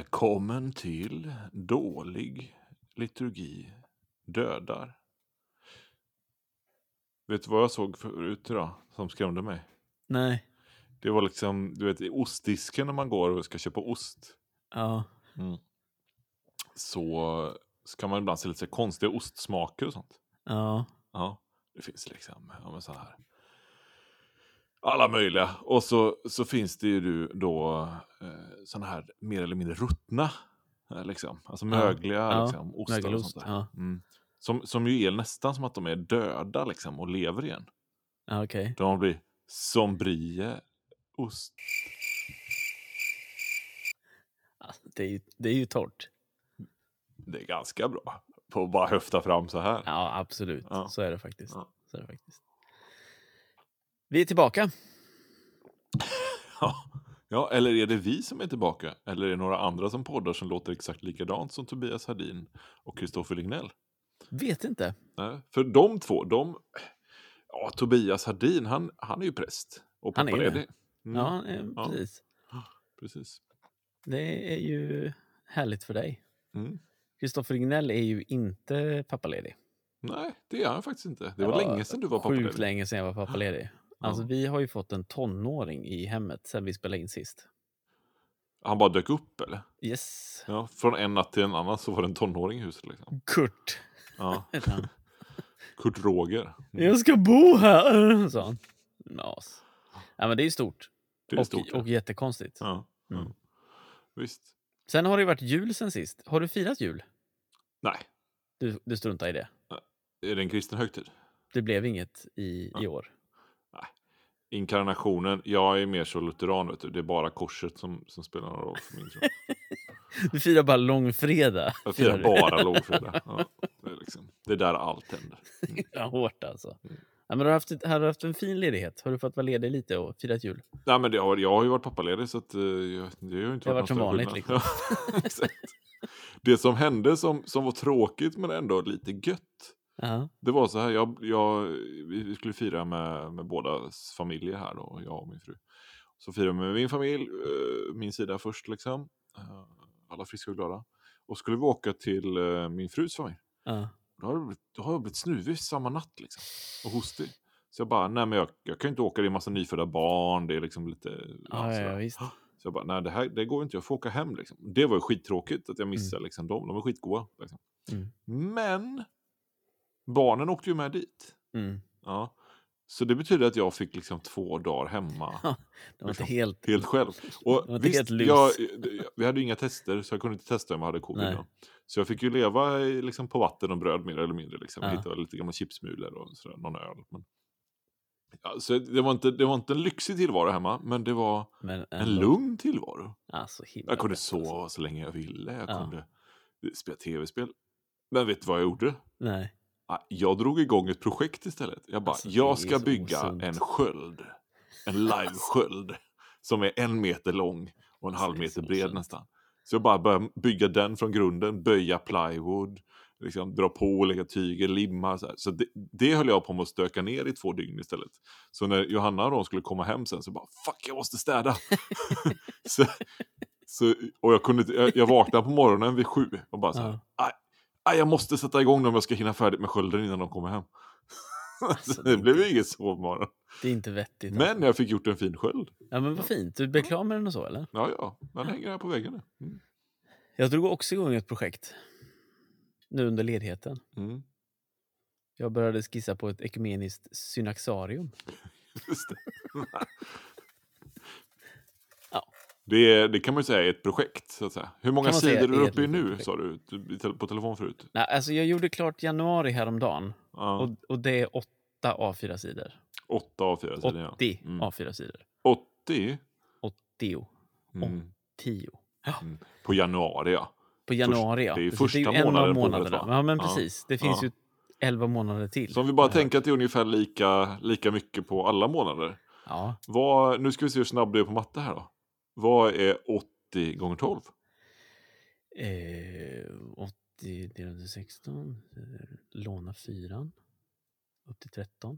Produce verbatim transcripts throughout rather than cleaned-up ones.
Välkommen till Dålig liturgi dödar. Vet du vad jag såg förut idag som skrämde mig? Nej. Det var liksom, du vet, i ostdisken när man går och ska köpa ost. Ja. Mm. Så ska man ibland se lite så konstiga ostsmaker och sånt. Ja. Ja, det finns liksom, ja men så här. Alla möjliga. Och så, så finns det ju då eh, såna här mer eller mindre ruttna. Liksom. Alltså mögliga Ja. liksom, ostar Mögelost, och sånt där. ja. Mm. Som, som ju är nästan som att de är döda liksom, och lever igen. Ja, okej. De blir som brie ost. Alltså, det, är ju, det är ju torrt. Det är ganska bra på att bara höfta fram så här. Ja, absolut. Ja. Så är det faktiskt. Ja. Så är det faktiskt. Vi är tillbaka. Ja. Ja, eller är det vi som är tillbaka? Eller är det några andra som poddar som låter exakt likadant som Tobias Hardin och Kristoffer Lignell? Vet inte. Nej, för de två, de... Ja, Tobias Hardin, han, han är ju präst. Och Han är pappaledig. det. Mm. Ja, eh, Ja. precis. Precis. Det är ju härligt för dig. Mm. Kristoffer Lignell är ju inte pappaledig. Nej, det är han faktiskt inte. Det var, länge sedan du var Sjukt pappaledig. länge sedan jag var pappaledig. Alltså, Ja. vi har ju fått en tonåring i hemmet sedan vi spelade in sist. Han bara dök upp, eller? Yes. Ja, från en natt till en annan så var det en tonåring i huset. Liksom. Kurt. Ja. heter han. Kurt Roger. Mm. Jag ska bo här, sa han. Nas. Ja, men det är ju stort. Det är och, stort. Ja. och jättekonstigt. Ja. Ja. Mm. Visst. Sen har det ju varit jul sen sist. Har du firat jul? Nej. Du, du struntar i det. Är det en kristen högtid? Det blev inget i, Ja. i år. Nej. Inkarnationen, jag är mer så lutheran, vet du. Det är bara korset som, som spelar någon roll för min tro. Du firar bara långfredag. Jag firar du. bara långfredag. Ja, det, är liksom, det är där allt händer. Mm. Ja, hårt alltså. Mm. Ja, men du har, haft, har du haft en fin ledighet? Har du fått vara ledig lite och firat jul? Nej, men det har, jag har ju varit pappaledig så att, uh, jag, det har ju inte Det har varit varit som någon vanligt, större liksom. skillnad. Exakt. Det som hände som, som var tråkigt men ändå lite gött. Ja. Det var så här, jag, jag, vi skulle fira med, med bådas familjer här då, jag och min fru. Så firade vi med min familj, uh, min sida först liksom. Uh, alla friska och glada. Och skulle vi åka till uh, min frus familj. Ja. Då har jag blivit, då har jag blivit snuvig samma natt liksom. Och hostig. Så jag bara, nej men jag, jag kan inte åka, det är en massa nyfödda barn, det är liksom lite... Ja, ja, sådär. visst. Så jag bara, nej det här det går inte, jag får åka hem liksom. Det var ju skittråkigt att jag missade Mm. liksom dem, de var skitgoda. Liksom. Mm. Men barnen åkte ju med dit. Mm. Ja. Så det betyder att jag fick liksom två dagar hemma. Ja, det var inte liksom, helt... helt själv. Det var Och inte visst, helt lus. jag, vi hade ju inga tester så jag kunde inte testa om jag hade covid. Nej. Då. Så jag fick ju leva i, liksom, på vatten och bröd mer eller mindre. Liksom. Jag Ja. hittade lite gamla chipsmulor och sådär, någon öl. Men... Ja, så det var, inte, det var inte en lyxig tillvaro hemma, men det var Men en ändå. lugn tillvaro. Alltså, himla Jag kunde gött, sova alltså. så länge jag ville. Jag Ja. kunde spela tv-spel. Men vet du vad jag gjorde? Nej. Jag drog igång ett projekt istället. Jag bara, Alltså, det är jag ska så bygga osunt. en sköld. En live-sköld. Som är en meter lång och en Alltså, halv det är så meter bred osunt. nästan. Så jag bara började bygga den från grunden. Böja plywood. Liksom, dra på olika tyger, limma. Så, här. Så det, det höll jag på med att stöka ner i två dygn istället. Så när Johanna och de skulle komma hem sen så bara, fuck jag måste städa. så, så, och jag, kunde, jag, jag vaknade på morgonen vid sju. Och bara så här, Ja. aj, aj, jag måste sätta igång dem om jag ska hinna färdigt med skölden innan de kommer hem. Alltså, det blev ju inget sovmorgon. Det är inte vettigt. Men Alltså. jag fick gjort en fin sköld. Ja, men vad fint. Du blev klar med den och så, eller? Ja, ja. Den hänger här på väggen nu. Mm. Jag drog också igång ett projekt. Nu under ledigheten. Mm. Jag började skissa på ett ekumeniskt synaxarium. Just det. Ja. Det, är, det kan man ju säga är ett projekt, så att säga. Hur många Kan man säga sidor är du är uppe i ett nu, projekt? sa du, du på telefon förut? Nej, alltså jag gjorde klart januari häromdagen. Ja. Och, och det är åtta A fyra sidor. Åtta av fyra sidor, ja. åttio Mm. A fyra sidor. åttio? åttio. Mm. tio. Mm. På januari, ja. På januari, ja. det är ju Precis, första en av månaden på månaderna. året, va? Ja, men Ja. precis. Det finns Ja. ju elva månader till. Så om vi bara Ja. tänker att det är ungefär lika, lika mycket på alla månader. Ja. Vad, nu ska vi se hur snabb det är på matte här då. Vad är åttio gånger tolv? Eh, åttio delat med sexton. Låna fyran. Upp till tretton.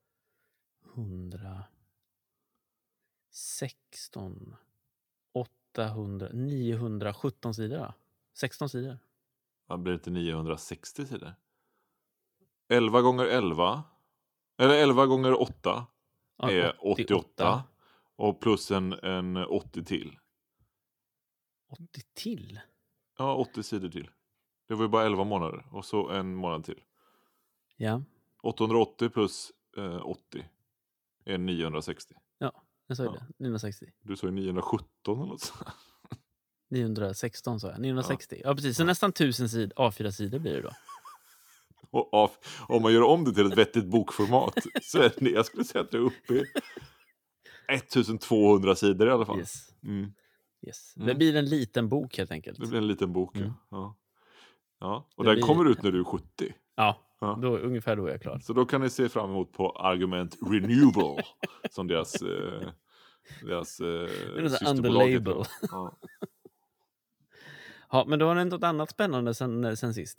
hundrasexton. åttahundra, niohundrasjutton sidor då? sexton sidor. Vad blir det till niohundrasextio sidor? elva gånger elva. Eller elva gånger åtta Ja, är åttioåtta. åttioåtta. Och plus en, en åttio till. åttio till? Ja, åttio sidor till. Det var ju bara elva månader. Och så en månad till. Ja, åttahundraåttio plus eh, åttio är niohundrasextio. ja, jag sa ju Ja. det. niohundrasextio. Du sa ju niohundrasjutton eller något sånt. niohundrasexton sa jag. niohundrasextio. Ja, precis. Så Ja. nästan tusen sid, A fyra sidor blir det då. Och av, om man gör om det till ett vettigt bokformat så är det, jag skulle säga att det är uppe i ettusentvåhundra sidor i alla fall. Yes. Mm. Yes. Mm. Det blir en liten bok helt enkelt. Det blir en liten bok. Mm. Ja. Ja. Och Det den blir- kommer ut när du är sjuttio. Ja, Ja. då, ungefär då är jag klar. Så då kan ni se fram emot på Argument Renewable som deras eh, deras eh, är något systerbolag underlabel. heter. Ja. Ja, men då har det något annat spännande sen, sen sist.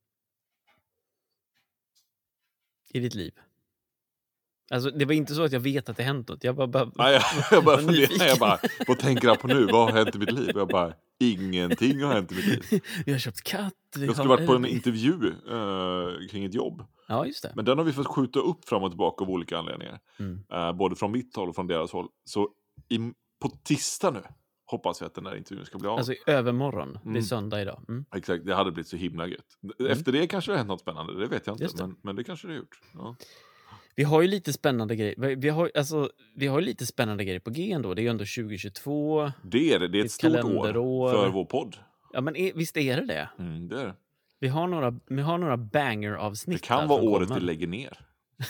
I ditt liv. Alltså, det var inte så att jag vet att det hänt något. Jag bara... bara Nej, jag, jag bara var funderar, nyfiken. jag bara, vad tänker jag på nu? Vad har hänt i mitt liv? Jag bara, ingenting har hänt i mitt liv. Vi har köpt katt. Vi Jag skulle har... varit på en intervju eh, kring ett jobb. Ja, just det. Men den har vi fått skjuta upp fram och tillbaka av olika anledningar. Mm. Eh, både från mitt håll och från deras håll. Så i, på tisdag nu hoppas vi att den där intervjun ska bli av. Alltså i övermorgon. Det är Mm. söndag idag. Mm. Exakt, det hade blivit så himla gött. Efter det kanske det har hänt något spännande, det vet jag Just inte. det. Men, men det kanske det har gjort. Ja. Vi har ju lite spännande grejer. Vi- Vi har, alltså, vi har ju lite spännande grejer på G ändå. Det är ju ändå tjugohundratjugotvå. Det är det, det är ett Ett stort kalenderår. år för vår podd. Ja, men är, visst är det det? Mm, det är det. Vi har några, vi har några banger-avsnitt. Det kan här vara som året kommer. vi lägger ner.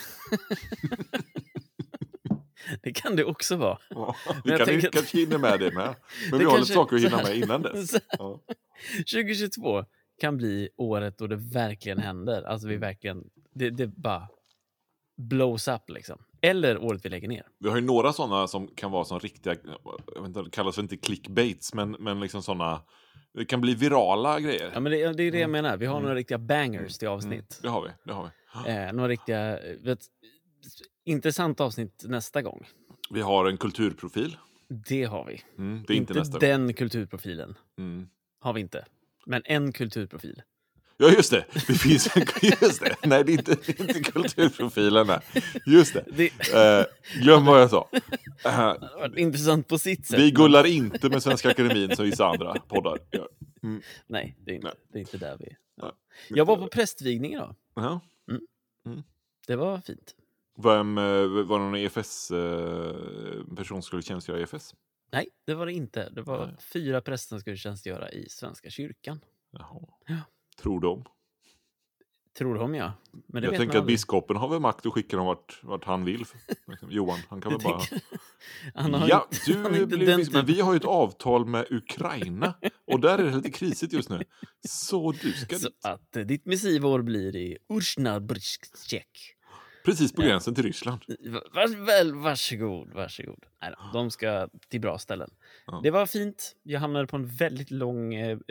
Det kan det också vara. Ja, Men vi jag kan tänker att- kanske hinna med det med. Men Det vi har lite kanske- saker att så hinna här- med innan dess. så- Ja. tjugohundratjugotvå kan bli året då det verkligen händer. Alltså vi Mm. verkligen, det, det bara blows up liksom. Eller året vi lägger ner. Vi har ju några sådana som kan vara som riktiga, jag vet inte, det kallas för inte clickbaits, men, men liksom sådana, det kan bli virala grejer. Ja, men det, det är det jag Mm. menar. Vi har Mm. några riktiga bangers till Mm, avsnitt. det har vi, det har vi. Eh, några riktiga, vet, intressant avsnitt nästa gång. Vi har en kulturprofil. Det har vi. Mm, det är inte, nästa gång. den kulturprofilen Mm. har vi inte. Men en kulturprofil. Ja, just det. Det finns en, just det. Nej, det är inte, det är inte kulturprofilen. Nej. Just det. Det, Eh, glöm vad jag sa. Eh, det har varit intressant på sitt sätt. vi men- gullar inte med Svenska Akademin som vissa andra poddar gör. Mm. Nej, det är inte, Nej. Det är inte där vi är. Nej. Jag var på prästvigning idag. Ja. Det var fint. Vem, eh, var det någon E F S-person som skulle tjänstgöra i E F S? Nej, det var det inte. Det var Nej. fyra präster som skulle tjänstgöra i Svenska kyrkan. Jaha. Ja. Tror de. Tror de, ja. Men det Jag vet tänker man att aldrig. biskopen har väl makt att skicka dem vart, vart han vill. Liksom, Johan, han kan väl Jag bara... tänker- Han har Ja, inte, du han har inte blir den biskop. Men typen- vi har ju ett avtal med Ukraina. Och där är det lite krisigt just nu. Så du ska Så dit. att eh, ditt missivår blir i Ursnabrskjek. Precis på gränsen till Ryssland. Vars, väl, varsågod, varsågod. Nej då, de ska till bra ställen. Ja. Det var fint. Jag hamnade på en väldigt lång eh, eh,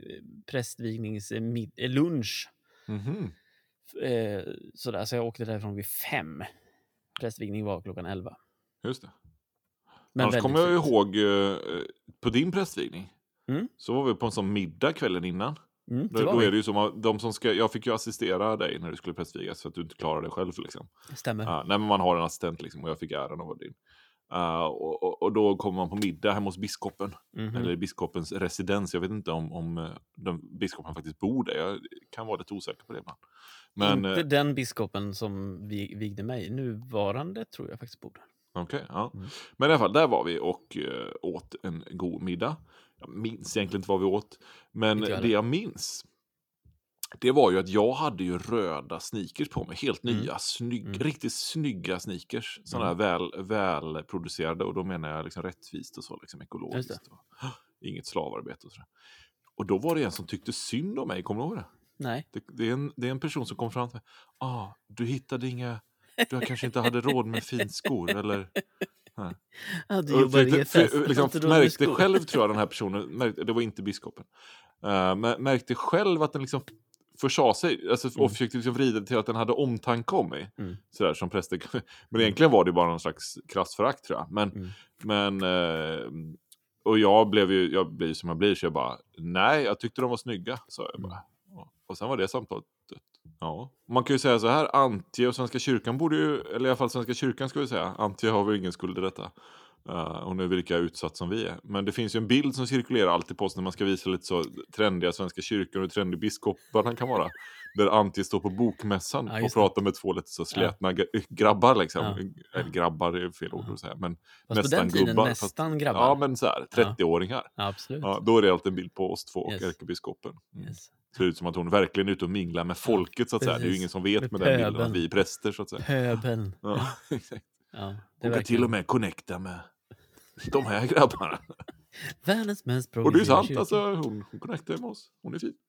prästvigningslunch. Mhm. Eh, sådär, så jag åkte därifrån vid fem. Prästvigning var klockan elva. Just det. Men Annars väldigt kommer jag ju fint. ihåg eh, på din prästvigning. Mm. Så var vi på en sån middag kvällen innan. Mm, det Då, var då vi. är det ju som att de som ska, jag fick ju assistera dig när du skulle prästvigas för att du inte klarade det själv liksom. Stämmer. Ja, nej, men man har en assistent liksom och jag fick äran att vara din. Uh, och, och, och då kommer man på middag hemma hos biskopen. Mhm. Eller i biskopens residens. Jag vet inte om, om uh, den, biskopen faktiskt bor där. Jag kan vara lite osäker på det ibland. Men Inte uh, den biskopen som vi, vigde mig. Nuvarande tror jag faktiskt bor där. okej, ja. Mm. Men i alla fall, där var vi och uh, åt en god middag. Jag minns egentligen inte vad vi åt. Men Inte jag det heller. jag minns, det var ju att jag hade ju röda sneakers på mig. Helt Mm. nya, snygg, Mm. riktigt snygga sneakers. Sådana Mm. här väl, välproducerade. Och då menar jag liksom rättvist och så, liksom ekologiskt. Just Och, inget slavarbete och sådär. Och då var det en som tyckte synd om mig, kommer du ihåg det? Nej. Det, det, är en, det är en person som kom fram till mig. Ah, du hittade inga, du kanske inte hade råd med finskor eller... Ja, du Och jobbar i för- E F för- S. liksom, Inte råd med märkte skor. själv, tror jag, den här personen, märkte, det var inte biskopen, uh, mä- märkte själv att den liksom försade sig, alltså, Mm. och försökte liksom vrida det till att den hade omtanke om mig. Mm. Sådär som präster. Men egentligen var det bara någon slags krassförakt, tror jag. Men, Mm. men uh, och jag blev ju jag blir som jag blir, så jag bara, nej, jag tyckte de var snygga, sa jag bara. Mm. Och, och sen var det samtalet dött. Ja. Man kan ju säga så här, Antje och Svenska kyrkan borde ju, eller i alla fall Svenska kyrkan ska vi säga, Antje har väl ingen skuld i detta. Uh, hon är väl lika utsatt som vi är. Men det finns ju en bild som cirkulerar alltid på oss när man ska visa lite så trendiga Svenska kyrkan och trendig biskopar han kan vara. Där Antje står på bokmässan Ja, och just det. pratar med två lite så slätna g- grabbar liksom. Ja. Eller grabbar är fel ord Ja. att säga. Men Fast på nästan den tiden gubbar. nästan fast, grabbar. Ja, men så här, trettio-åringar. Ja, absolut. Ja, då är det alltid en bild på oss två och Yes. ärkebiskopen. Mm. Yes. Ser ut som att hon verkligen är ute och minglar med folket så att säga. Det är ju precis. ingen som vet Med med den bilden pöbeln. att vi är präster så att säga. Pöbeln. Ja, exakt. Ja, det är Hon kan verkligen till och med connecta med de här grabbarna. världens mest Och det är progressiva sant, kyrka. alltså, hon, hon connectar med oss. Hon är fin.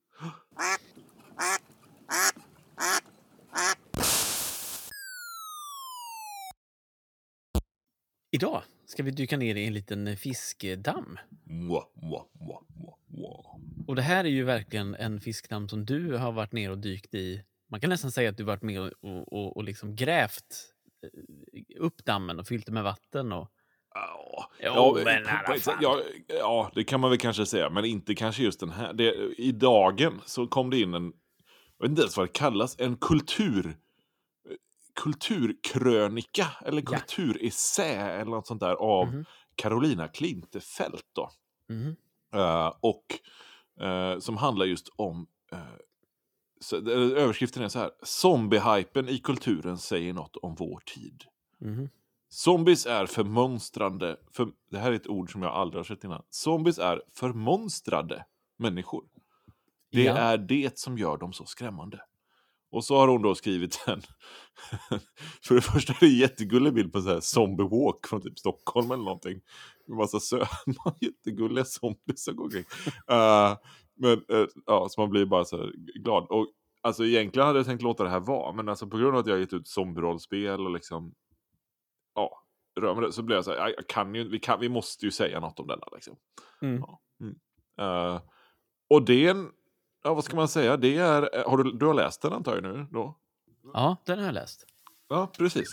Idag ska vi dyka ner i en liten fiskedamm. Mwah, mwah, mwah, mwah, mwah. Och det här är ju verkligen en fiskdamm som du har varit ner och dykt i. Man kan nästan säga att du varit med och, och, och, och liksom grävt eh, upp dammen och fyllt det med vatten. Och... Ja, Jo, ja, men på- i alla på ett sätt, fall. ja, ja, det kan man väl kanske säga, men inte kanske just den här. Det, I dagen så kom det in en, jag vet inte ens vad det kallas, en kultur, kulturkrönika eller Ja. kulturessä eller något sånt där av Mhm. Carolina Klintefelt då. Mhm. Eh, och eh, som handlar just om eh, så, eh, överskriften är så här: zombiehypen i kulturen säger något om vår tid. Mhm. Zombies är förmonstrande, för, det här är ett ord som jag aldrig har sett innan. Zombies är förmonstrade människor. Det Ja. är det som gör dem så skrämmande. Och så har hon då skrivit en för det första är det en jättegullig bild på så här zombie walk från typ Stockholm eller någonting. Med massa söna jättegulliga zombies som går omkring. uh, Men uh, ja, så man blir bara så här glad. Och alltså egentligen hade jag tänkt låta det här vara, men alltså på grund av att jag har gett ut zombie-rollspel och liksom ja, rör med det, så blir jag så här, jag, jag kan ju, vi, kan, vi måste ju säga något om denna liksom. Mm. Ja. Mm. Uh, och det är en, ja, vad ska man säga, det är, har du, du har läst den antar jag nu då? Ja, den har jag läst. Ja, precis.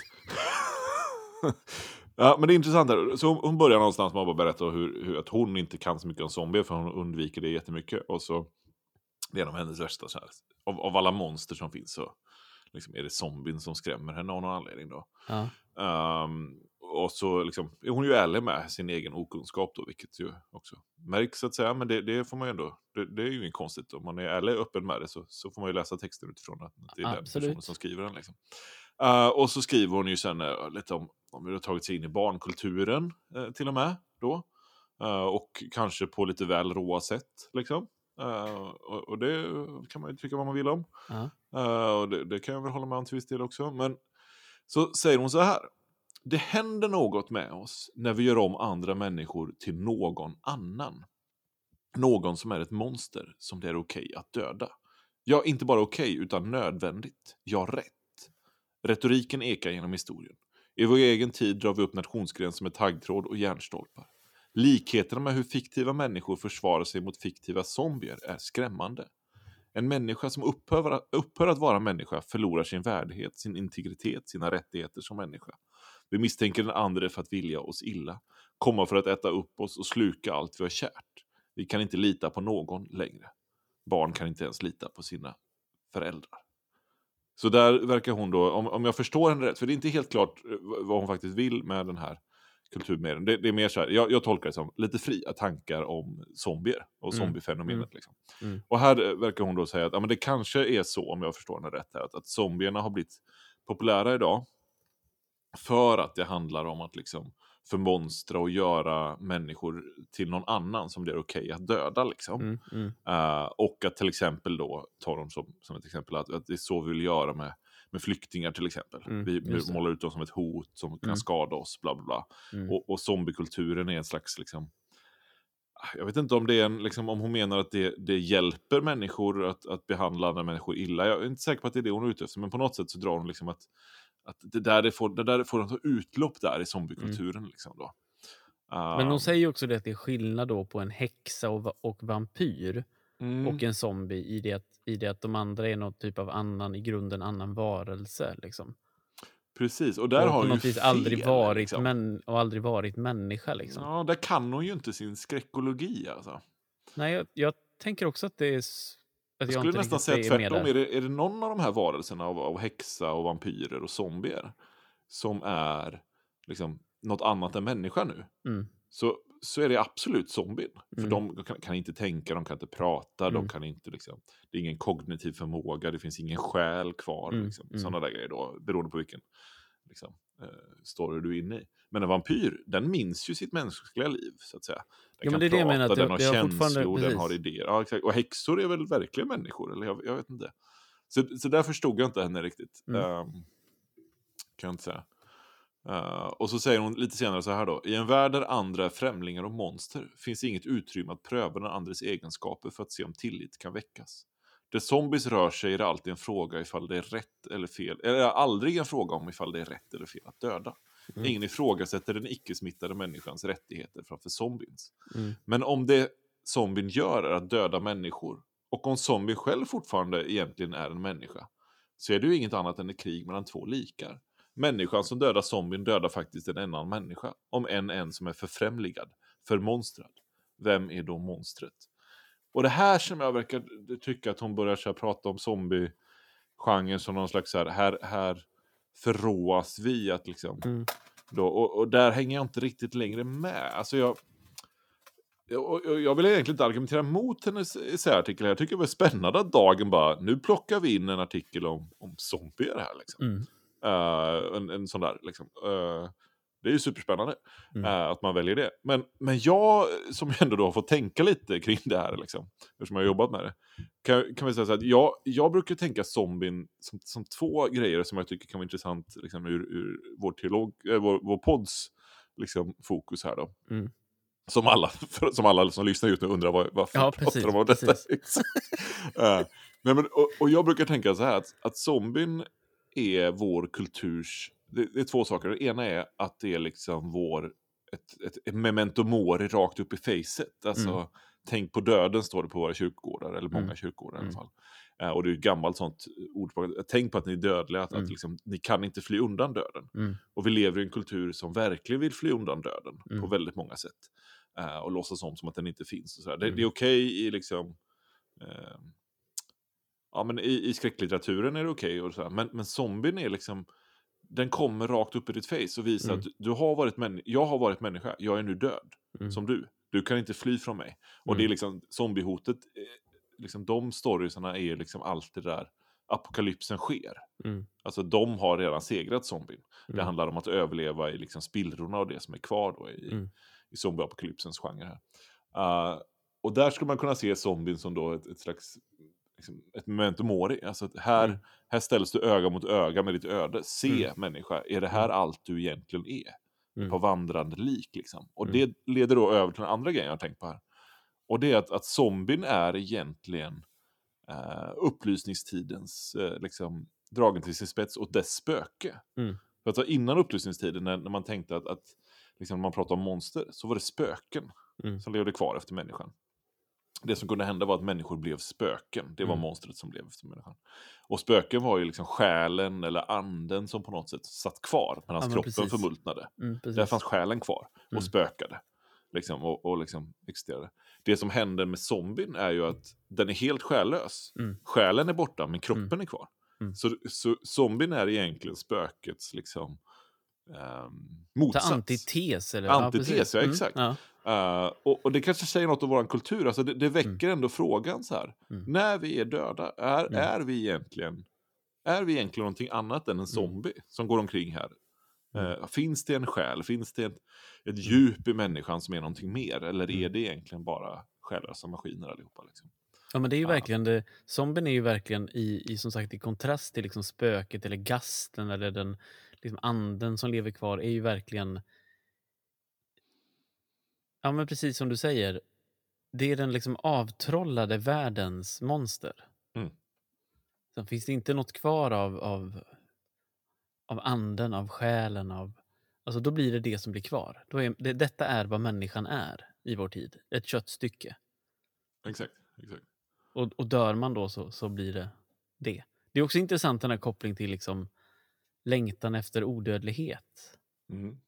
Ja, men det är intressant här. Så hon, hon börjar någonstans med att bara berätta hur, hur att hon inte kan så mycket om zombier, för hon undviker det jättemycket. Och så, det är en av hennes värsta så här, av, av alla monster som finns så liksom, är det zombien som skrämmer henne av någon anledning då. Ja. Um, och så liksom, är hon ju ärlig med sin egen okunskap då, vilket ju också märks så att säga, men det, det får man ju ändå, det, det är ju inget konstigt. Om man är ärlig och öppen med det så, så får man ju läsa texten utifrån att det är Absolut. den personen som skriver den liksom. Uh, och så skriver hon ju sen uh, lite om, om hur det har tagit sig in i barnkulturen uh, till och med då. Uh, och kanske på lite väl råa sätt liksom. Uh, och, och det kan man ju tycka vad man vill om. Ja. Uh, och det, det kan jag väl hålla med om till viss del också. Men så säger hon så här: det händer något med oss när vi gör om andra människor till någon annan. Någon som är ett monster som det är okej att döda. Ja, inte bara okej utan nödvändigt. Ja, rätt. Retoriken ekar genom historien. I vår egen tid drar vi upp nationsgränser med taggtråd och järnstolpar. Likheterna med hur fiktiva människor försvarar sig mot fiktiva zombier är skrämmande. En människa som upphör, upphör att vara människa förlorar sin värdighet, sin integritet, sina rättigheter som människa. Vi misstänker den andra för att vilja oss illa, komma för att äta upp oss och sluka allt vi har kärt. Vi kan inte lita på någon längre. Barn kan inte ens lita på sina föräldrar. Så där verkar hon då, om, om jag förstår henne rätt, för det är inte helt klart vad hon faktiskt vill med den här kulturmedien. Det, det är mer så här, jag, jag tolkar det som lite fria tankar om zombier och Mm. zombiefenomenet. Mm. Liksom. Mm. Och här verkar hon då säga att ja, men det kanske är så, om jag förstår henne rätt här, att, att zombierna har blivit populära idag för att det handlar om att liksom förmonstra och göra människor till någon annan som det är okej att döda liksom. Mm. Mm. Uh, och att till exempel då, tar dem som, som ett exempel, att, att det är så vi vill göra med, med flyktingar till exempel. Mm, vi just det. målar ut dem som ett hot som kan Mm. skada oss, bla bla bla. Mm. Och, och zombiekulturen är en slags liksom, jag vet inte om det är en, liksom, om hon menar att det, det hjälper människor att, att behandla andra människor illa. Jag är inte säker på att det är det hon är ute efter, men på något sätt så drar hon liksom att, att det där det får, det där får en utlopp där i zombiekulturen. Mm. Liksom då. Men hon Um, säger ju också det att det är skillnad då på en häxa och, va- och vampyr mm. och en zombie i det, att, i det att de andra är någon typ av annan, i grunden annan varelse liksom. Precis, och där och har på hon ju något vis aldrig fel, varit liksom. män, och aldrig varit människa liksom. Ja, där kan hon ju inte sin skräckologi alltså. Nej, jag, jag tänker också att det är s- att Jag jag skulle inte nästan riktigt säga är med tvärtom. där. Är det, är det någon av de här varelserna av, av häxa och vampyrer och zombier som är liksom något annat än människa nu, Mm, så, så är det absolut zombien. För mm, de kan, kan inte tänka, de kan inte prata, de mm, kan inte liksom, det är ingen kognitiv förmåga, det finns ingen själ kvar. mm, Liksom. mm. Sådana där grejer då, beroende på vilken liksom, eh, story du är inne i. Men en vampyr, den minns ju sitt mänskliga liv, så att säga. Den Ja, men kan det är det jag menar, prata, att den det- har det har fortfarande- känslor, den har precis. idéer. Ja, exakt. Och häxor är väl verkligen människor, eller jag, jag vet inte. Så, så där förstod jag inte henne riktigt. Mm. Ehm, kan jag inte säga. Uh, och så säger hon lite senare så här då. I en värld där andra är främlingar och monster finns inget utrymme att pröva den andres egenskaper för att se om tillit kan väckas. Där zombies rör sig är det alltid en fråga ifall det är rätt eller fel. Eller aldrig en fråga om ifall det är rätt eller fel att döda. Mm. Ingen ifrågasätter den icke-smittade människans rättigheter framför zombiens. Mm. Men om det zombien gör är att döda människor, och om zombien själv fortfarande egentligen är en människa, så är det ju inget annat än ett krig mellan två likar. Människan som dödar zombien dödar faktiskt en annan människa, om en en som är förfrämligad, förmonstrad. Vem är då monstret? Och det här som jag verkar tycka att hon börjar så här prata om zombie-genren som någon slags så här, här, här förråas vi att liksom... Mm. Då, och, och där hänger jag inte riktigt längre med. Alltså jag... Jag, jag, jag vill egentligen inte argumentera mot hennes essäartikel. Jag tycker det var spännande att Dagen bara, nu plockar vi in en artikel om, om zombier här liksom. Mm. Uh, en, en sån där liksom. Uh, det är ju superspännande Mm. uh, att man väljer det. Men, men jag, som ändå då har fått tänka lite kring det här liksom, eftersom jag har jobbat med det, kan, kan vi säga så att jag, jag brukar tänka zombien som, som två grejer som jag tycker kan vara intressant liksom, ur, ur vår, teolog, äh, vår, vår podds liksom, fokus här då. Mm. Som alla, för, som alla som lyssnar just nu undrar vad, varför Ja, pratar precis, de om detta. precis. uh, nej, men, och, och jag brukar tänka så här att, att zombien är vår kulturs... Det, det är två saker. Det ena är att det är liksom vår... Ett, ett, ett memento mori rakt upp i facet. Alltså, Mm. tänk på döden står det på våra kyrkogårdar. Eller många Mm. kyrkogårdar Mm. i alla fall. Uh, och det är ett gammalt sånt ordspråk. Tänk på att ni är dödliga. Att, Mm. att liksom, ni kan inte fly undan döden. Mm. Och vi lever i en kultur som verkligen vill fly undan döden. Mm. På väldigt många sätt. Uh, och låtsas om som att den inte finns. Och så det, Mm. det är okej i liksom... Uh, ja, men i, i skräcklitteraturen är det okej. Okay men, men zombien är liksom... Den kommer rakt upp i ditt face och visar Mm. att du har varit män, jag har varit människa. Jag är nu död. Mm. Som du. Du kan inte fly från mig. Och Mm. det är liksom... Zombiehotet... Liksom, de storiesarna är liksom alltid där apokalypsen sker. Mm. Alltså de har redan segrat zombien. Mm. Det handlar om att överleva i liksom spillrorna av det som är kvar då i, Mm. i zombieapokalypsens genre här. Uh, och där skulle man kunna se zombien som då ett, ett slags liksom, ett memento mori. Alltså att här, Mm. här ställs du öga mot öga med ditt öde. Se Mm. människa, är det här Mm. allt du egentligen är? Mm. På vandrande lik liksom. Och Mm. det leder då över till den andra grejen jag har tänkt på här. Och det är att, att zombien är egentligen uh, upplysningstidens uh, liksom, dragen till sin spets och dess spöke. Mm. För att innan upplysningstiden, när, när man tänkte att, att liksom, när man pratade om monster, så var det spöken Mm. som levde kvar efter människan. Det som kunde hända var att människor blev spöken. Det var Mm. monstret som blev efter människan. Och spöken var ju liksom själen eller anden som på något sätt satt kvar medan Ja, men kroppen precis. förmultnade. Mm. Precis. Där fanns själen kvar och Mm. spökade. Liksom, och, och liksom existerade. Det som händer med zombien är ju att den är helt själlös. Mm. Själen är borta men kroppen Mm. är kvar. Mm. Så, så zombien är egentligen spökets liksom um, Så motsats. antites eller? Antites, precis. ja, Mm. exakt. Ja. Uh, och, och det kanske säger något om vår kultur. Alltså det, det väcker ändå frågan så här. Mm. När vi är döda, är, Mm. är vi egentligen är vi egentligen någonting annat än en zombie som går omkring här? Mm. Uh, finns det en själ? Finns det ett, ett djup i människan som är någonting mer? Eller är Mm. det egentligen bara själlösa maskiner allihopa? Liksom? Ja, men det är ju Ja. verkligen det. Zombien är ju verkligen i, i som sagt i kontrast till liksom spöket eller gasten eller den liksom anden som lever kvar är ju verkligen, ja men precis som du säger, det är den liksom avtrollade världens monster. Mm. Sen finns det inte något kvar av, av, av anden, av själen, av, alltså då blir det det som blir kvar. Då är, det, detta är vad människan är i vår tid. Ett köttstycke. Exakt, exakt. Och, och dör man då så, så blir det det. Det är också intressant den här kopplingen till liksom längtan efter odödlighet. Mm.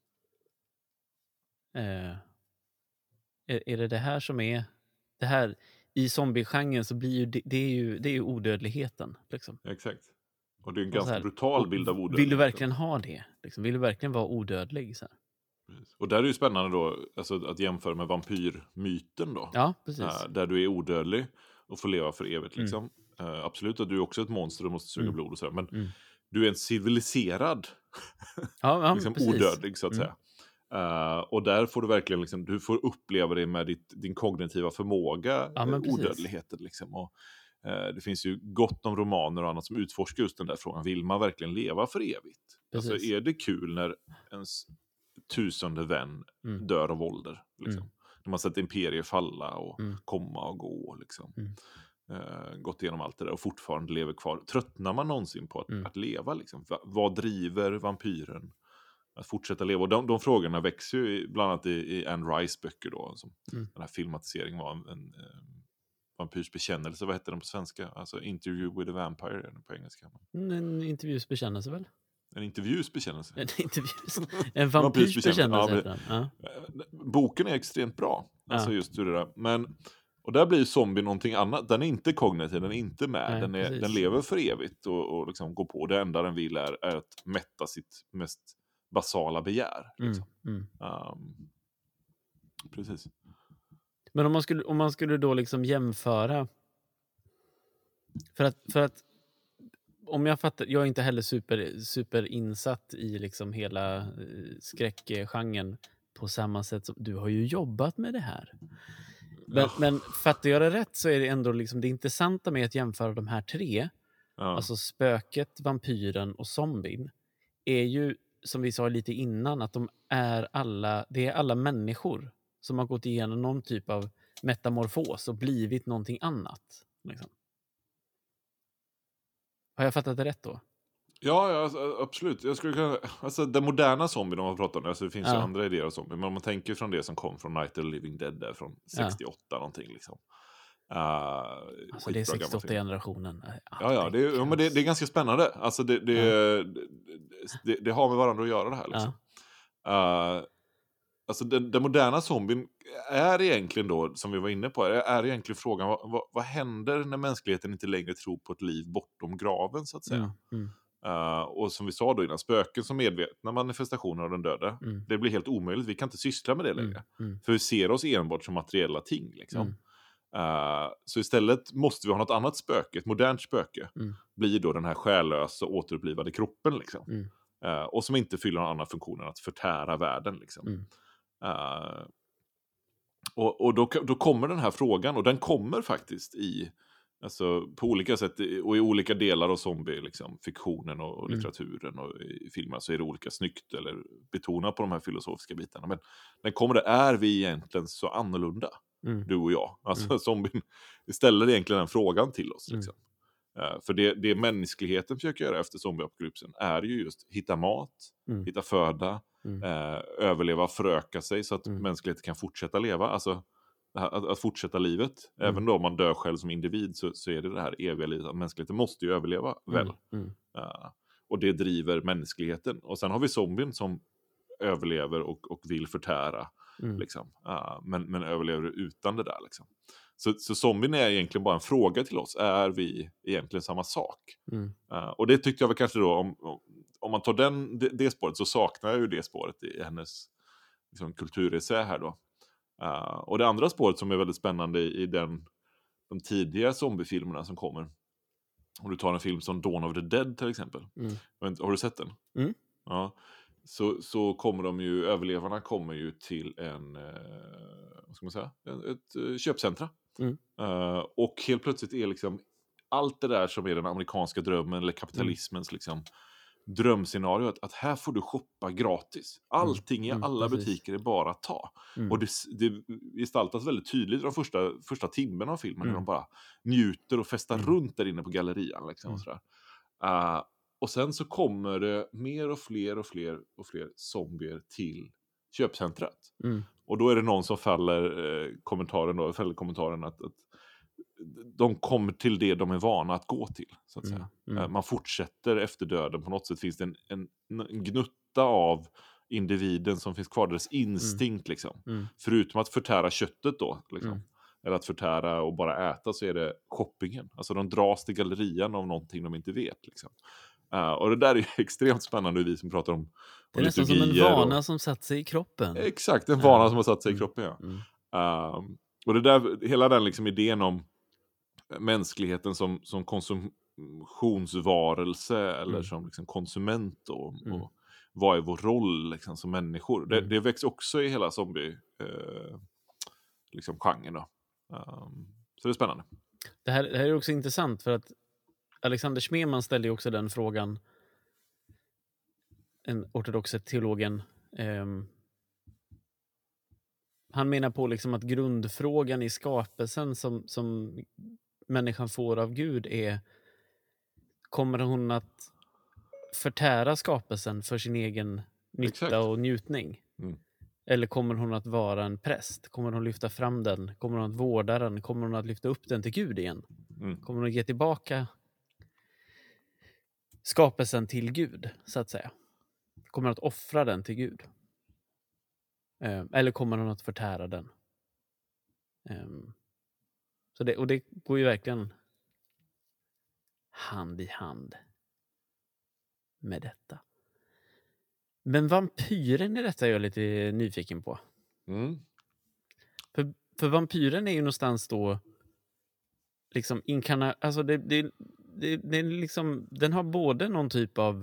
Eh, är, är det det här som är... Det här, i zombiegenren så blir ju det, det är ju det är ju odödligheten. Liksom. Exakt. Och det är en Och så ganska här, brutal och bild av v- odödlighet. Vill du verkligen ha det? Liksom? Vill du verkligen vara odödlig? Så här? Och där är det ju spännande då, alltså, att jämföra med vampyrmyten då. Ja, precis. Uh, där du är odödlig och får leva för evigt. Mm. Liksom. Uh, absolut att du är också ett monster och måste suga Mm. blod och sådär. Men Mm. du är en civiliserad Ja, ja, liksom precis. odödlig så att Mm. säga. Uh, och där får du verkligen liksom, du får uppleva det med ditt, din kognitiva förmåga, Ja, men uh, precis. odödligheten liksom. Och, uh, det finns ju gott om romaner och annat som utforskar just den där frågan. Vill man verkligen leva för evigt? Precis. Alltså är det kul när ens tusende vän Mm. dör av ålder? Liksom. Mm. När man sett imperier falla och Mm. komma och gå. Liksom. Mm. Uh, gått igenom allt det där och fortfarande lever kvar. Tröttnar man någonsin på att, Mm. att leva? Liksom? Va, vad driver vampyren att fortsätta leva? Och de, de frågorna växer ju i, bland annat i, i Anne Rice böcker då. Som Mm. Den här filmatiseringen var en, en, en vampyrs bekännelse. Vad heter den på svenska? Alltså Interview with a Vampire är den på engelska. En intervjus bekännelse väl? En intervjus bekännelse. En intervjus. En vampyrs bekännelse heter den. Ja. Boken är extremt bra. Alltså Ja. just hur det där. Men, och där blir zombie någonting annat. Den är inte kognitiv, den är inte med. Nej, den, är, precis. den lever för evigt och, och liksom går på. Det enda den vill är, är att mätta sitt mest basala begär. Liksom. Mm. Mm. Um, precis. Men om man skulle, om man skulle då liksom jämföra... För att, för att om jag fattar... Jag är inte heller super, super insatt i liksom hela eh, skräckgenren på samma sätt som... Du har ju jobbat med det här. Men, Ja. men fattar jag det rätt så är det ändå liksom det intressanta med att jämföra de här tre, Ja. alltså spöket, vampyren och zombien, är ju, som vi sa lite innan, att de är alla, det är alla människor som har gått igenom någon typ av metamorfos och blivit någonting annat. Liksom. Har jag fattat det rätt då? Ja, ja alltså, absolut. Jag skulle kunna, alltså, den moderna zombien, om man pratar om det, alltså, det finns ju Ja. andra idéer av zombie, men om man tänker från det som kom från Night of the Living Dead där från sextioåtta någonting liksom. Uh, Alltså det är sextioåtta-generationen. Ja, ja, det är, ja men det, det är ganska spännande. Alltså det, det, Ja. det, det, det har med varandra att göra det här liksom. Ja. Uh, alltså den, den moderna zombien är egentligen då, som vi var inne på, är, är egentligen frågan, vad, vad, vad händer när mänskligheten inte längre tror på ett liv bortom graven så att säga. Mm, mm. Uh, och som vi sa då innan, spöken som medvetna manifestationer av den döda, Mm. det blir helt omöjligt, vi kan inte syssla med det längre. Mm, mm. För vi ser oss enbart som materiella ting liksom. Mm. Uh, så istället måste vi ha något annat spöke, ett modernt spöke, Mm. blir då den här själlösa återupplivade kroppen liksom. Mm. Uh, och som inte fyller någon annan funktion än att förtära världen liksom. Mm. Uh, och och då, då kommer den här frågan, och den kommer faktiskt i, alltså på olika sätt och i olika delar av zombie liksom, fiktionen och, och Mm. litteraturen och i filmer så är det olika snyggt eller betonat på de här filosofiska bitarna, men den kommer där, är vi egentligen så annorlunda, Mm. du och jag, alltså Mm. zombien ställer egentligen den frågan till oss Mm. liksom. Uh, för det, det mänskligheten försöker göra efter zombieapokalypsen är ju just hitta mat, Mm. hitta föda, Mm. uh, överleva, föröka sig så att Mm. mänskligheten kan fortsätta leva, alltså att, att fortsätta livet. Mm. Även då om man dör själv som individ så, så är det det här eviga livet, att mänskligheten måste ju överleva väl. Mm. Mm. Uh, och det driver mänskligheten. Och sen har vi zombien som överlever och, och vill förtära Mm. liksom. uh, men, men överlever utan det där liksom. Så, så zombien är egentligen bara en fråga till oss. Är vi egentligen samma sak? Mm. Uh, och det tyckte jag väl kanske då, om, om, om man tar den, det, det spåret, så saknar jag ju det spåret i hennes liksom, kulturessä här då. Uh, och det andra spåret som är väldigt spännande i, i den, de tidiga zombiefilmerna som kommer. Om du tar en film som Dawn of the Dead till exempel. Mm. Har du sett den? Mm. Ja. Så, så kommer de ju, överlevarna kommer ju till en, eh, vad ska man säga, ett, ett uh, köpcentra. Mm. Uh, och helt plötsligt är liksom allt det där som är den amerikanska drömmen eller kapitalismens Mm. liksom drömscenario, att, att här får du shoppa gratis. Allting i Mm, alla precis. butiker är bara att ta. Mm. Och det, det gestaltas väldigt tydligt i de första, första timmarna av filmen, Mm. när de bara njuter och festar Mm. runt där inne på gallerian. Liksom, Mm. och, sådär. Uh, och sen så kommer det mer och fler och fler och fler zombier till köpcentret. Mm. Och då är det någon som faller eh, kommentaren då, fäller kommentaren att, att de kommer till det de är vana att gå till, så att Mm, säga. mm. Eh, Man fortsätter efter döden. På något sätt finns det en, en, en gnutta av individen som finns kvar, deras instinkt liksom. Mm. Förutom att förtära köttet då, liksom. Mm. Eller att förtära och bara äta, så är det shoppingen. Alltså de dras till gallerian av någonting de inte vet, liksom. Uh, och det där är ju extremt spännande, vi som pratar om, Det är om nästan som en liturgier vana och... som satt sig i kroppen. Exakt, en vana Ja. som har satt sig i Mm. kroppen, ja. Mm. Uh, och det där, hela den liksom idén om mänskligheten som, som konsumtionsvarelse eller Mm. som liksom konsument och, Mm. och vad är vår roll liksom, som människor. Det, Mm. det väcks också i hela zombie eh, liksom genren då. Um, så det är spännande. Det här, det här är också intressant för att Alexander Schmemann ställde ju också den frågan, en ortodoxe teologen. ehm, han menar på liksom att grundfrågan i skapelsen som, som människan får av Gud är: kommer hon att förtära skapelsen för sin egen nytta Exakt. och njutning? Mm. Eller kommer hon att vara en präst? Kommer hon lyfta fram den? Kommer hon att vårda den? Kommer hon att lyfta upp den till Gud igen? Mm. Kommer hon att ge tillbaka skapelsen till Gud, så att säga? Kommer hon att offra den till Gud? Eh, eller kommer hon att förtära den? Eh, så det, och det går ju verkligen hand i hand med detta. Men vampyren i detta är jag lite nyfiken på. Mm. För, för vampyren är ju någonstans då liksom inkarna, alltså det, det, det, det är liksom, den har både någon typ av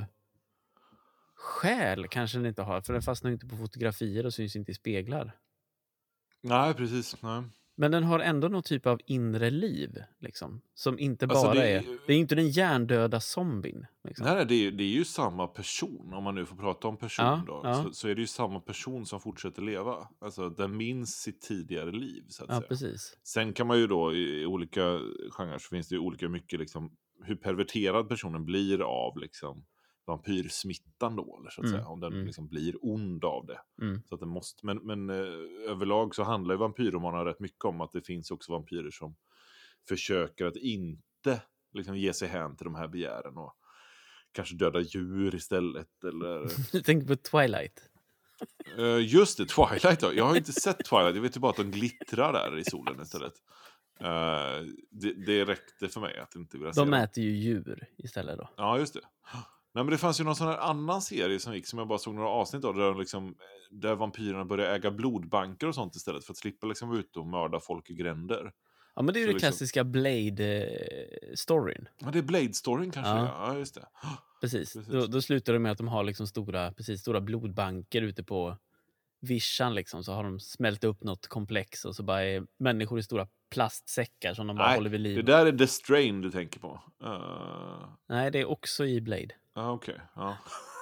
själ, kanske den inte har, för den fastnar inte på fotografier och syns inte i speglar. Nej, precis. Nej. Men den har ändå någon typ av inre liv, liksom, som inte bara Alltså, det är är... ju- Det är inte den hjärndöda zombien. Liksom. Nej, nej, det är, det är ju samma person, om man nu får prata om person Ja, då. ja. Så, så är det ju samma person som fortsätter leva. Alltså, den minns sitt tidigare liv, så att Ja, säga. precis. Sen kan man ju då, i, i olika genrer så finns det ju olika mycket liksom, hur perverterad personen blir av liksom vampyrsmittan då, eller så att Mm, säga. Om den mm. liksom blir ond av det. Mm. Så att den måste, men men eh, överlag så handlar ju vampyrromanerna rätt mycket om att det finns också vampyrer som försöker att inte liksom ge sig hän till de här begären och kanske döda djur istället, eller... Du tänker på Twilight. Eh, just det, Twilight då. Jag har inte sett Twilight, jag vet ju bara att de glittrar där i solen istället. Eh, det, det räckte för mig att inte vilja se De dem. äter ju djur istället då. Ja, just det. Nej, men det fanns ju någon sån här annan serie som gick, som jag bara såg några avsnitt av, där, de liksom, där vampyrerna började äga blodbanker och sånt istället, för att slippa liksom vara ute och mörda folk i gränder. Ja, men det är ju Så den liksom- klassiska Blade-storyn. Ja, det är Blade-storyn kanske. Ja. Ja, ja just det. Precis. Precis. Då, då slutar det med att de har liksom stora, precis, stora blodbanker ute på vischan. Liksom. Så har de smält upp något komplex och så bara är människor i stora plastsäckar som de bara Nej, håller vid liv. det där är The Strain du tänker på. Uh, Nej, det är också i Blade. Ja, okej. Ja.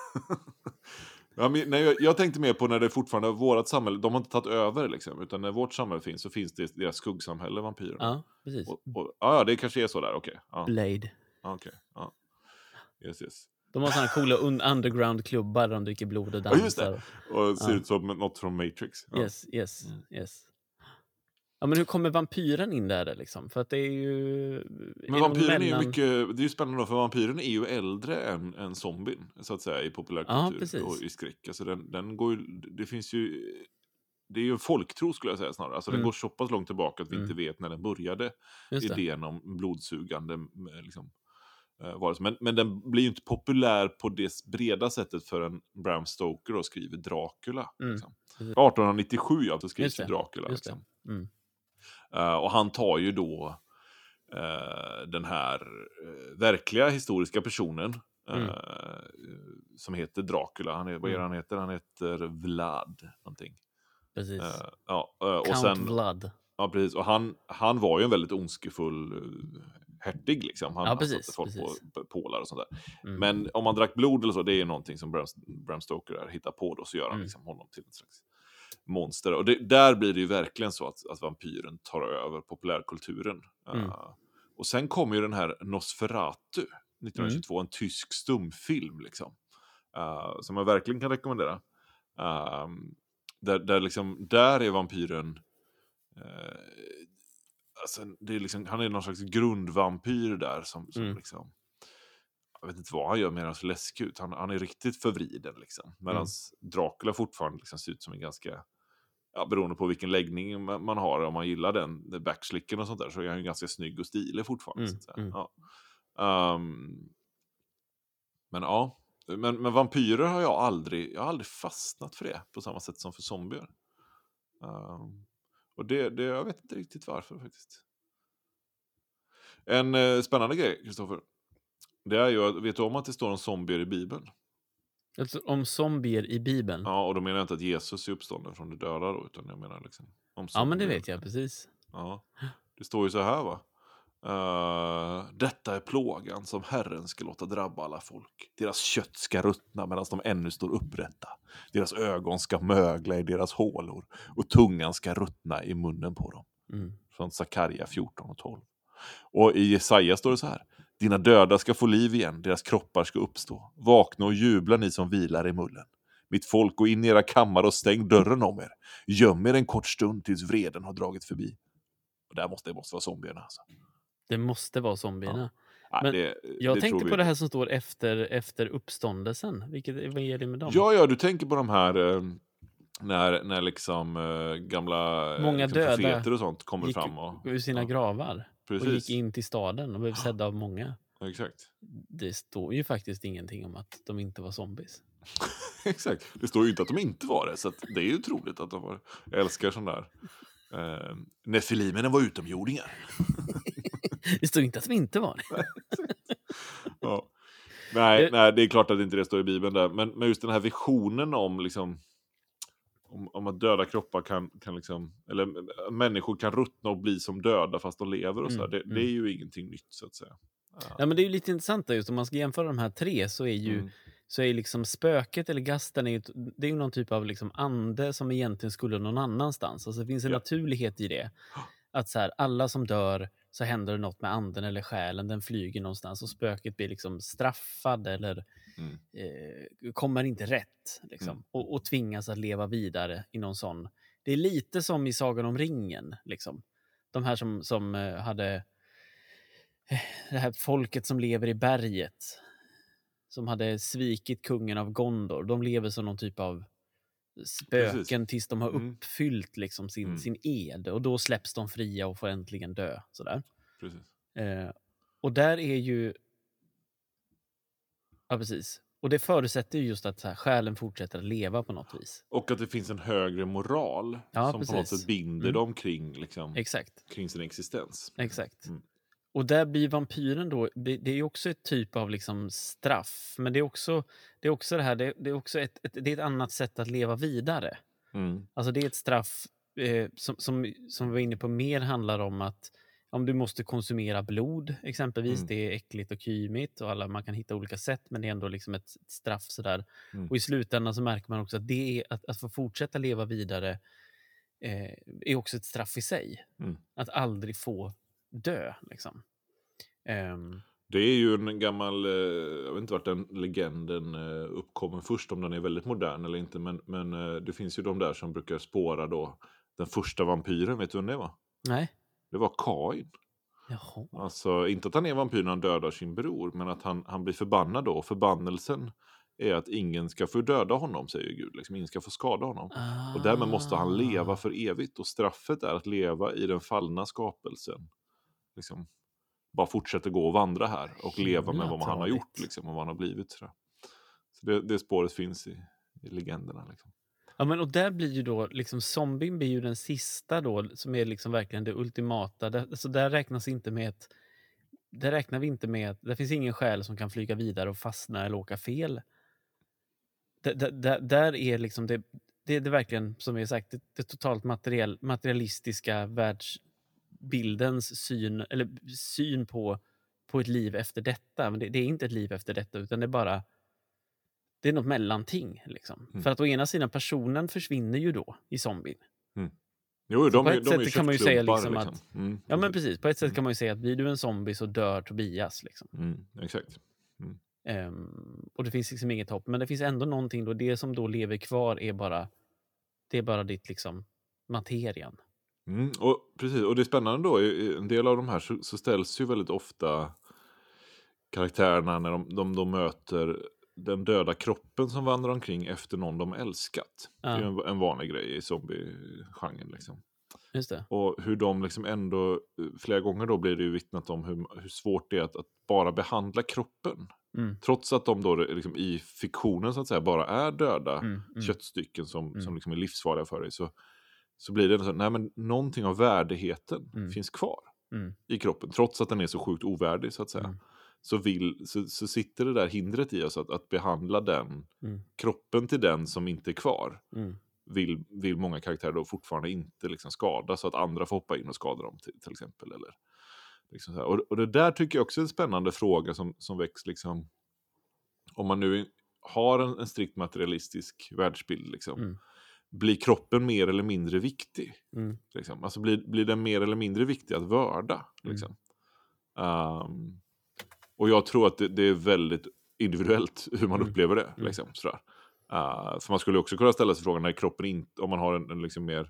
Ja, men, nej, jag, jag tänkte mer på när det fortfarande är vårt samhälle. De har inte tagit över liksom, utan när vårt samhälle finns så finns det deras skuggsamhälle, vampyrerna. Ja, precis. Och, och, ja, det kanske är så där, okej. Ja, Blade. ja, okej. Ja. Yes, yes. De har såna coola un- underground-klubbar där de dricker blod och Ja, dansar. just det. Och ser Ja. ut som något från Matrix. Ja. Yes, yes, yes. Ja, men hur kommer vampyren in där liksom? För att det är ju... Men vampyren är ju mycket, det är ju spännande då, för vampyren är ju äldre än, än zombien, så att säga, i populärkultur Ja, precis. och i skräck. Alltså den, den går ju, det finns ju, det är ju en folktro skulle jag säga snarare. Alltså Mm. den går så pass långt tillbaka att vi Mm. inte vet när den började, Just det. idén om blodsugande liksom, eh, varelse. Men, men den blir ju inte populär på det skrivna sättet förrän Bram Stoker då skriver Dracula. Mm. Liksom. Precis. arton nittiosju alltså skrivs Just det. Dracula. Just Liksom. det. Mm. Uh, och han tar ju då uh, den här uh, verkliga historiska personen uh, Mm. som heter Dracula. Han är, vad är det han heter? Han heter Vlad någonting. Precis. Uh, ja, uh, och Count sen, Vlad. ja, precis. Och han, han var ju en väldigt ondskefull uh, hertig liksom. Han, Ja, han precis, satte folk precis. på, på pålar och sånt där. Mm. Men om man drack blod eller så, det är ju någonting som Bram, Bram Stoker där hittar på då, så gör han Mm. liksom honom till en slags monster. Och det, där blir det ju verkligen så att, att vampyren tar över populärkulturen. Mm. Uh, och sen kommer ju den här Nosferatu nittonhundratjugotvå, en tysk stumfilm liksom. Uh, som jag verkligen kan rekommendera. Uh, där, där, liksom, där är vampyren uh, alltså, det är liksom, han är någon slags grundvampyr där som, som Mm. liksom, jag vet inte vad han gör mer än så läskig ut. Han, han är riktigt förvriden liksom. Medan Mm. Dracula fortfarande liksom ser ut som en ganska, ja, beroende på vilken läggning man man har, om man gillar den, den backslicken och sånt där, så är han ju ganska snygg och stilig fortfarande. Så Mm. att säga. Mm. Ja. Ehm, men ja, men, men vampyrer har jag aldrig, jag har aldrig fastnat för det på samma sätt som för zombier. Ehm, och det, det, jag vet inte riktigt varför faktiskt. En eh, spännande grej, Kristoffer, det är ju att, vet du om att det står om zombier i Bibeln? Alltså, om zombier i Bibeln. Ja, Ja, och då menar jag inte att Jesus är uppstånden från de döda då, utan jag menar liksom om men det zombier. vet jag precis. Ja, det står ju så här, va? Uh, detta är plågan som Herren ska låta drabba alla folk. Deras kött ska ruttna medan de ännu står upprätta. Deras ögon ska mögla i deras hålor och tungan ska ruttna i munnen på dem. Mm. Från Sakarja fjorton och tolv. Och i Jesaja står det så här: dina döda ska få liv igen, deras kroppar ska uppstå. Vakna och jubla, ni som vilar i mullen. Mitt folk, gå in i era kammare och stäng dörren om er. Göm er en kort stund tills vreden har dragit förbi. Och där måste det måste vara zombierna alltså. Det måste vara zombierna. Nej, Men det, jag det tänkte tror vi på det inte. här som står efter, efter uppståndelsen. Vilket, vad är det med dem? Ja, ja, du tänker på de här eh, när, när liksom eh, gamla eh, Många liksom döda profeter och sånt kommer gick fram. Och, ur sina ja, gravar och precis. gick in till staden och blev sedda av många. Ja, exakt. Det står ju faktiskt ingenting om att de inte var zombies. Exakt. Det står ju inte att de inte var det, så att det är ju troligt att de var. Jag älskar sån där. Eh, Nefilimerna var utomjordingar. Det står inte att de inte var det. Ja. Nej, Det- nej, det är klart att inte det står i Bibeln där. Men, men just den här visionen om liksom om, om att döda kroppar kan, kan liksom, eller äh, människor kan ruttna och bli som döda fast de lever och så här. Mm, Det, mm. det är ju ingenting nytt så att säga. Ja. Ja, men det är ju lite intressant där, just om man ska jämföra de här tre, så är ju Mm. så är liksom spöket eller gasten är ju, ett- det är ju någon typ av liksom ande som egentligen skulle någon annanstans. Alltså det finns en Ja. naturlighet i det. Att så här, alla som dör, så händer det något med anden eller själen, den flyger någonstans och spöket blir liksom straffad eller Mm. eh, kommer inte rätt liksom, Mm. och, och tvingas att leva vidare i någon sån. Det är lite som i Sagan om ringen liksom. De här som, som eh, hade eh, det här folket som lever i berget, som hade svikit kungen av Gondor. De lever som någon typ av spöken Precis. tills de har Mm. uppfyllt liksom sin, Mm. sin ed, och då släpps de fria och får äntligen dö. Sådär. Precis. Eh, och där är ju... Ja, precis. Och det förutsätter ju just att så här, själen fortsätter att leva på något vis. Och att det finns en högre moral Ja, som på något precis. sätt binder Mm. dem kring, liksom, Exakt. kring sin existens. Exakt. Mm. Och där blir vampyren då, det, det är ju också ett typ av liksom straff, men det är också det, är också det här, det, det är också ett, ett, det är ett annat sätt att leva vidare. Mm. Alltså det är ett straff eh, som, som, som vi var inne på mer handlar om att om du måste konsumera blod exempelvis, Mm. det är äckligt och kymigt och alla, man kan hitta olika sätt, men det är ändå liksom ett, ett straff sådär. Mm. Och i slutändan så märker man också att det är, att, att få fortsätta leva vidare eh, är också ett straff i sig. Mm. Att aldrig få dö liksom. Um, Det är ju en gammal, eh, jag vet inte vart den legenden eh, uppkommer först, om den är väldigt modern eller inte, men, men eh, det finns ju de där som brukar spåra då den första vampyren, vet du vem det var? nej. Det var Kain. Jaha. Alltså, inte att han är vampyr när han dödar sin bror, men att han, han blir förbannad då. Förbannelsen är att ingen ska få döda honom, säger Gud. Liksom, ingen ska få skada honom. Ah. Och därmed måste han leva för evigt. Och straffet är att leva i den fallna skapelsen. Liksom, bara fortsätta gå och vandra här. Och leva med vad man han har tradigt. gjort. Liksom, och vad han har blivit. Så, så det, det spåret finns i, i legenderna. Liksom. Ja, men och där blir ju då liksom zombien blir ju den sista då, som är liksom verkligen det ultimata. Där, alltså där räknas inte med ett, där räknar vi inte med att det finns ingen själ som kan flyga vidare och fastna eller åka fel. Där, där- där, där är liksom det, det är det verkligen, som vi har sagt, det, det totalt materiell, materialistiska världsbildens syn, eller syn på, på ett liv efter detta. Men det, det är inte ett liv efter detta, utan det är bara det är något mellanting. Liksom. Mm. För att å ena sidan, personen försvinner ju då i zombien. Jo, Så de, på är- ett de sätt är kan man ju säga köttklumpar, liksom liksom. att- Mm, Ja, men precis. precis. På ett sätt Mm. kan man ju säga att blir du en zombie så dör Tobias. Liksom. Mm, exakt. Ehm, och det finns liksom inget hopp. Men det finns ändå någonting då. Det som då lever kvar är bara det är bara ditt liksom materian. Mm, och, precis, och det är spännande då, i en del av de här så, så ställs ju väldigt ofta karaktärerna när de, de, de möter den döda kroppen som vandrar omkring efter någon de älskat. Ja. Det är en, en vanlig grej i zombie-genren liksom. Just det. Och hur de liksom ändå, flera gånger då blir det ju vittnat om hur, hur svårt det är att, att bara behandla kroppen. Mm. Trots att de då liksom i fiktionen så att säga bara är döda mm, mm. köttstycken som, Mm. som liksom är livsfarliga för dig. Så, så blir det så, nej men någonting av värdigheten Mm. finns kvar Mm. i kroppen. Trots att den är så sjukt ovärdig så att säga. Mm. Så, vill, så, så sitter det där hindret i oss att, att behandla den, Mm. kroppen till den som inte är kvar. Mm. Vill, vill många karaktärer då fortfarande inte liksom skada så att andra får hoppa in och skada dem till, till exempel. Eller, liksom så här. Och, och det där tycker jag också är en spännande fråga som, som väcks liksom, om man nu har en, en strikt materialistisk världsbild liksom, Mm. blir kroppen mer eller mindre viktig? Mm. Liksom? Alltså blir, blir den mer eller mindre viktig att vörda? Liksom? Mm. Um, och jag tror att det, det är väldigt individuellt hur man Mm. upplever det. Mm. Liksom, sådär. Uh, för man skulle också kunna ställa sig frågan när kroppen inte, om man har en, en liksom mer,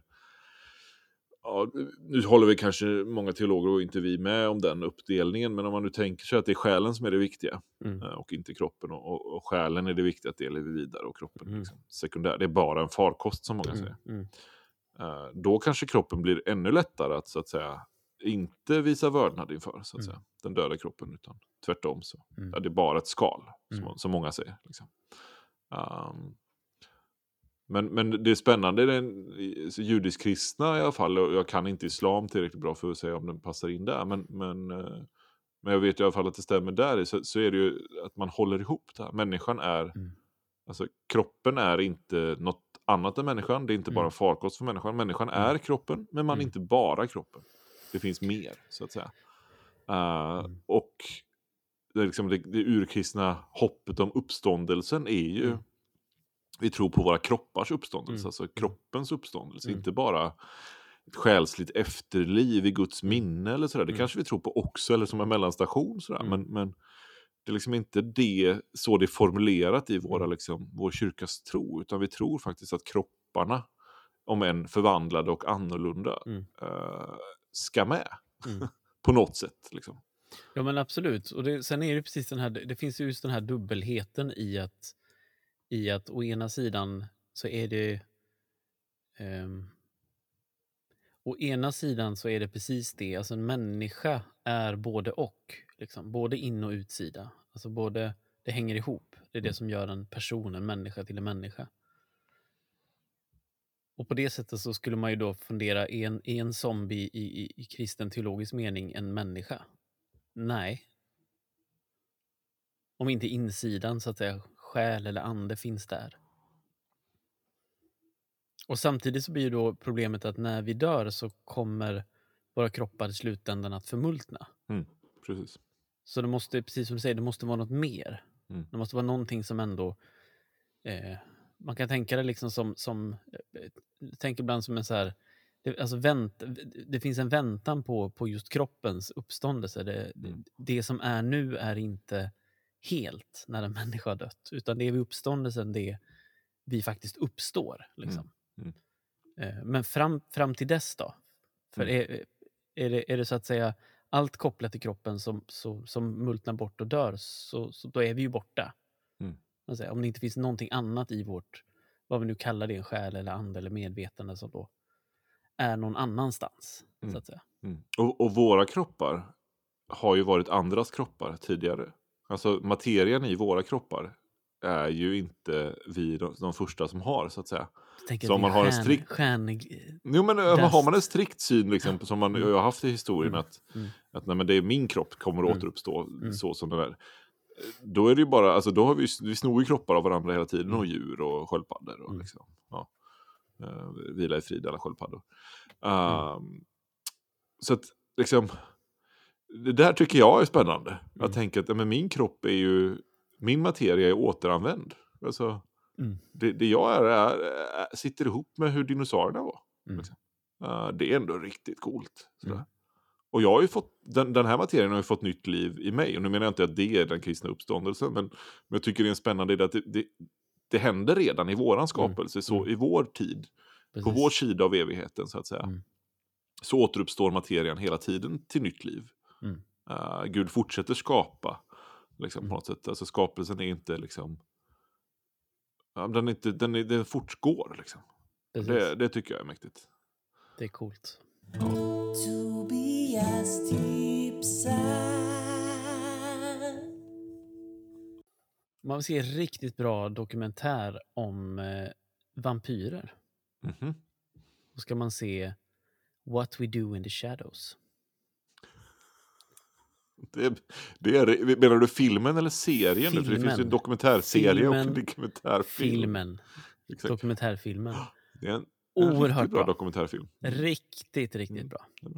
ja, nu håller vi kanske många teologer och inte vi med om den uppdelningen, men om man nu tänker sig att det är själen som är det viktiga Mm. uh, och inte kroppen, och, och, och själen är det viktiga att det lever vidare och kroppen Mm. liksom, sekundär, det är bara en farkost som många Mm. säger. Mm. Uh, då kanske kroppen blir ännu lättare att så att säga inte visa vördnad inför så att Mm. säga, den döda kroppen, utan tvärtom så Mm. ja, det är bara ett skal Mm. som, som många säger liksom. um, men, men det är spännande, det är judisk-kristna i alla fall, och jag kan inte islam tillräckligt bra för att säga om den passar in där, men, men, men jag vet i alla fall att det stämmer där, så, så är det ju att man håller ihop det här. Människan är, Mm. alltså kroppen är inte något annat än människan, det är inte bara Mm. en farkost för människan, människan Mm. är kroppen, men man är Mm. inte bara kroppen, det finns mer så att säga. Uh, Mm. och det, liksom det, det urkristna hoppet om uppståndelsen är ju, Mm. vi tror på våra kroppars uppståndelse, Mm. alltså kroppens uppståndelse, Mm. inte bara ett själsligt efterliv i Guds Mm. minne eller sådär, det Mm. kanske vi tror på också, eller som en mellanstation sådär, Mm. men, men det är liksom inte det, så det är formulerat i våra, Mm. liksom, vår kyrkas tro, utan vi tror faktiskt att kropparna, om än förvandlade och annorlunda, Mm. uh, ska med Mm. på något sätt liksom. Ja, men absolut. Och det, sen är det precis den här, det finns ju just den här dubbelheten i att, i att å ena sidan så är det um, å ena sidan så är det precis det, alltså en människa är både och, liksom, både in- och utsida. Alltså både, det hänger ihop. Det är det som gör en person, en människa till en människa. Och på det sättet så skulle man ju då fundera, är en, är en zombie i, i, i kristen teologisk mening en människa? Nej. Om inte insidan, så att säga, själ eller ande finns där. Och samtidigt så blir ju då problemet att när vi dör så kommer våra kroppar i slutändan att förmultna. Mm, precis. Så det måste, precis som du säger, det måste vara något mer. Mm. Det måste vara någonting som ändå, eh, man kan tänka det liksom som, som eh, tänk ibland som en så här, det, alltså vänt, det finns en väntan på, på just kroppens uppståndelse. Det, Mm. det, det som är nu är inte helt när en människa har dött, utan det är vid uppståndelsen det vi faktiskt uppstår. Liksom. Mm. Mm. Men fram, fram till dess då? För Mm. är, är, det, är det så att säga allt kopplat till kroppen som, som, som multnar bort och dör, så, så då är vi ju borta. Mm. Alltså, om det inte finns någonting annat i vårt, vad vi nu kallar det, en själ eller ande eller medvetande, som då är någon annanstans. Mm. Så att säga. Mm. Och, och våra kroppar har ju varit andras kroppar tidigare. Alltså materien i våra kroppar är ju inte vi de, de första som har, så att säga. Så om man har en strikt... Stjärn... Jo, men dust. har man en strikt syn, liksom, som man, Mm. jag har haft i historien, Mm. att, Mm. att nej, men det är min kropp kommer att Mm. återuppstå Mm. så som den är. Då är det ju bara, alltså då har vi, vi snor ju kroppar av varandra hela tiden, och djur och sköldpaddor och Mm. liksom, ja. Uh, vila i frid alla sköldpaddor. Um, Mm. Så att liksom, det där tycker jag är spännande. Mm. Jag tänker att ja, men min kropp är ju, min materia är återanvänd. Alltså, Mm. det, det jag är, är, är sitter ihop med hur dinosaurierna var. Mm. Liksom. Uh, det är ändå riktigt coolt. Sådär. Mm. Och jag har ju fått, den, den här materien har ju fått nytt liv i mig. Och nu menar jag inte att det är den kristna uppståndelsen, men, men jag tycker det är en spännande idé att det, det, det händer redan i våran skapelse, Mm. så Mm. i vår tid. Precis. På vår sida av evigheten, så att säga. Mm. så återuppstår materian hela tiden till nytt liv. Mm. Uh, Gud fortsätter skapa liksom, Mm. på något sätt. Alltså skapelsen är inte liksom... Ja, den, är inte, den, är, den fortgår liksom. Precis. Det, det tycker jag är mäktigt. Det är coolt. Tobias tipsar. Man vill se riktigt bra dokumentär om eh, vampyrer. Mhm. Då ska man se What We Do in the Shadows. Det, det är, menar du filmen eller serien? Filmen. För det finns ju en Filmen. dokumentärserie Filmen. och en dokumentärfilm. Filmen. Exakt. Dokumentärfilmen. Det är en, en Oerhört riktigt bra bra. dokumentärfilm. Riktigt, riktigt Mm. bra. Det är bra.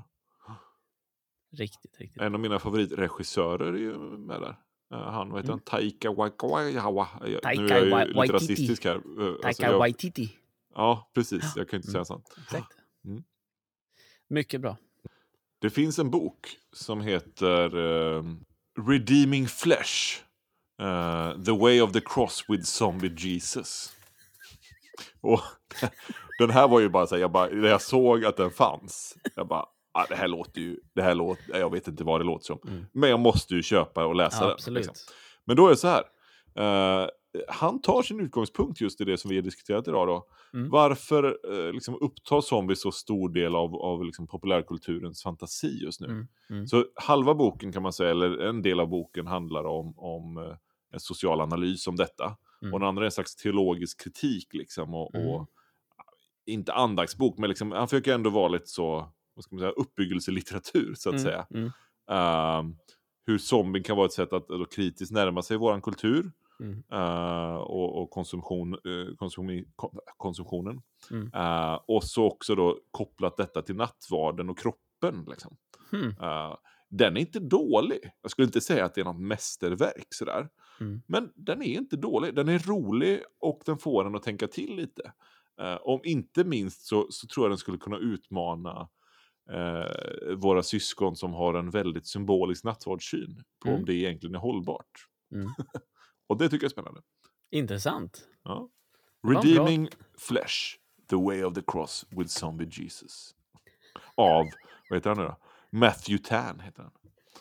Riktigt, riktigt En av mina favoritregissörer är ju med där. Uh, han, vad heter Mm. han? Taika Waititi. Taika Nu är jag ju Wa- lite Waititi. rasistisk här. Uh, alltså Taika jag, Waititi. ja, precis. Jag kan inte Mm. säga sånt. Exakt. Mm. Mycket bra. Det finns en bok som heter uh, Redeeming Flesh. Uh, the Way of the Cross with Zombie Jesus. Och den här var ju bara så här, jag bara, när jag såg att den fanns, jag bara, ah, det här låter ju, det här låter, jag vet inte vad det låter som. Mm. Men jag måste ju köpa och läsa Ja, den. absolut. Liksom. Men då är det så här, uh, han tar sin utgångspunkt just i det som vi har diskuterat idag då. Mm. Varför uh, liksom upptar zombie så stor del av, av liksom populärkulturens fantasi just nu? Mm. Mm. Så halva boken kan man säga, eller en del av boken handlar om, om uh, en social analys om detta. Mm. Och den andra är en slags teologisk kritik liksom. Och, Mm. och inte andaktsbok, men liksom, han försöker ändå vara lite så, vad ska man säga, uppbyggelselitteratur så att Mm. säga. Mm. Uh, hur zombien kan vara ett sätt att då, kritiskt närma sig våran kultur. Mm. Uh, och, och konsumtion, uh, konsum, konsumtionen. Mm. Uh, och så också då kopplat detta till nattvarden och kroppen liksom. Mm. Uh, den är inte dålig. Jag skulle inte säga att det är något mästerverk sådär. Mm. Men den är inte dålig. Den är rolig och den får en att tänka till lite. Uh, om inte minst så, så tror jag den skulle kunna utmana uh, våra syskon som har en väldigt symbolisk nattvardssyn på Mm. om det egentligen är hållbart. Mm. Och det tycker jag är spännande. Intressant. Ja. Det var en Redeeming Flesh, The Way of the Cross with Zombie Jesus. Av, vad heter han nu då? Matthew Tan heter han.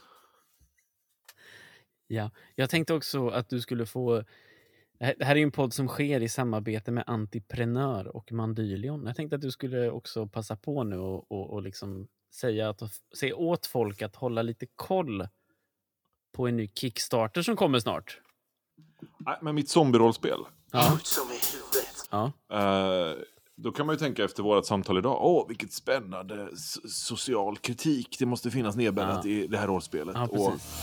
Ja, jag tänkte också att du skulle få... Det här det här är ju en podd som sker i samarbete med Antiprenör och Mandylion. Jag tänkte att du skulle också passa på nu och, och, och liksom säga att, se åt folk att hålla lite koll på en ny Kickstarter som kommer snart. Nej, men mitt zombie-rollspel. Ja. Som i huvudet. Ja. Uh, då kan man ju tänka efter vårt samtal idag. Åh, vilket spännande so- social kritik. Det måste finnas nedbäddat Ja. i det här rollspelet. Ja, och, precis.